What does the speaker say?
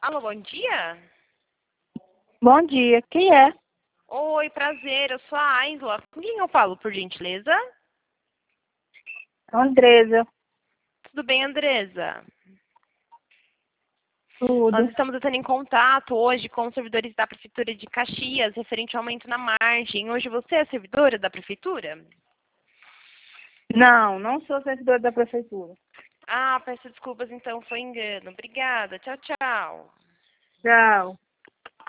Alô, bom dia? Bom dia, quem é? Oi, prazer, eu sou a Aisla. Com quem eu falo, por gentileza? Andresa, Tudo bem, Andresa? Nós tudo. estamos entrando em contato hoje com os servidores da Prefeitura de Caxias, referente ao aumento na margem. Hoje você é servidora da Prefeitura? Não, não sou servidora da prefeitura. Ah, peço desculpas, então foi engano. Obrigada, tchau, tchau. Tchau.